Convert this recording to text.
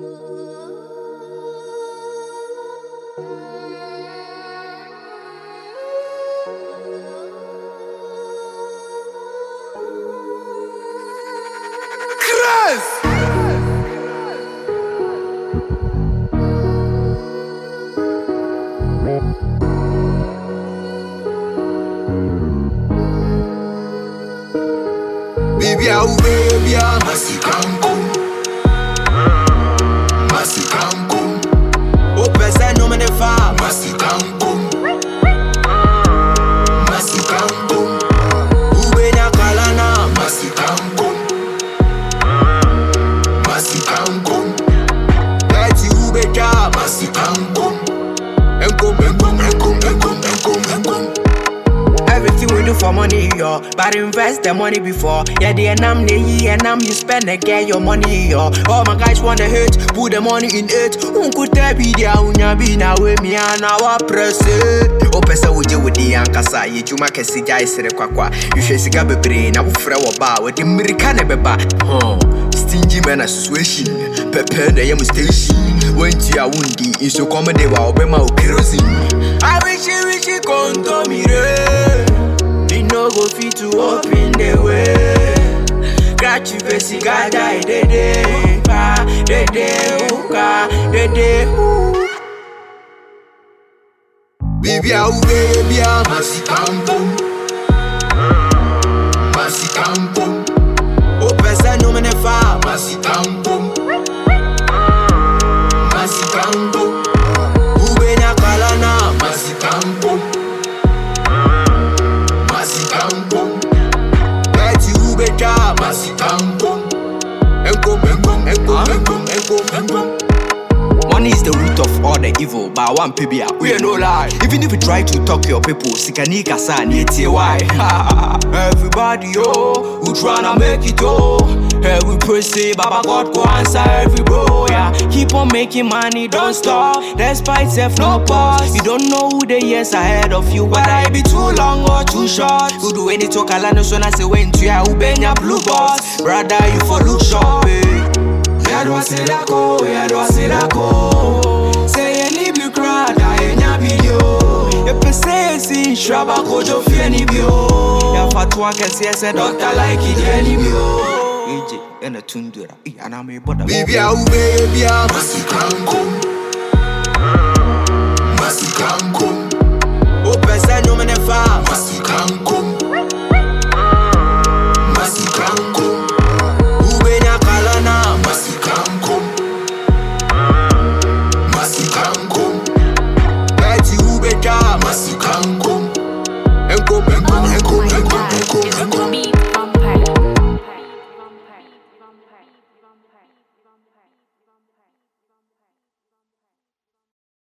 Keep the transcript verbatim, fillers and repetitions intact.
Baby, oh baby, Masikankum, Masikankum. Oh, person no me nefa, Masikankum, Masikankum. Ube na kalana, Masikankum, Masikankum. Eti ube ja, Masikankum. Enkum, enkum, enkum, enkum, enkum, enkum. Everything we do for money, yo. But invest the money before. Yeah, the enam ne and now you spend and get your money, yo. All my guys want to hate, put the money in it. Unku te be there, unya be na we me and our press it. O pesa uje with the ankasa, ye juma kesi jai sere kwakwa. You should see gabe brain, I will frew about with the American beba. Huh. Stingy man association, pepe the yam station. Went to your wundi, in so comedy wa obema o kerosene. I wish you wish you come to me. No go fit to open the way. Got you basic, I die, de de, pa, de de, uka, de de, ooh. Baby, oh baby, Masikankum, Masikankum. Oh, person no me nefa, Masikankum, Masikankum. Ube na kalana, Masikankum. Masikankum, eti ube ja, Masikankum. Enkum, enkum, enkum, enkum, enkum, enkum. Money is the root of all the evil, but one pibia, we ain't no lie. Even if you try to talk to your people, sikani kasa ni eti why? Everybody yo, who tryna make it oh. Hey, we pray say Baba God go answer every bro, yeah. Keep on making money, don't stop. Despite self no pause. You don't know who the years ahead of you, whether it be too long or too short. Who do any talk alano so na say when to ya ubenya blue boss. Brother, you for look sharp, eh. Yadwa silako, yadwa silako. Say any be crowd, I enya video. Ye pese si shraba kojo fi any bio. Ya fatwa kesi ese doctor like it any bio. Eje ena tundura, I aname boda. Baby, oh baby, Masikankum, Masikankum. Oh, person no me nefa, Masikankum, Masikankum. Ube na kalana, Masikankum, Masikankum. Eti ube ja, Masikankum. Enkum, enkum, enkum, enkum, enkum, enkum. Vampire. Vampire. Vampire. Vampire.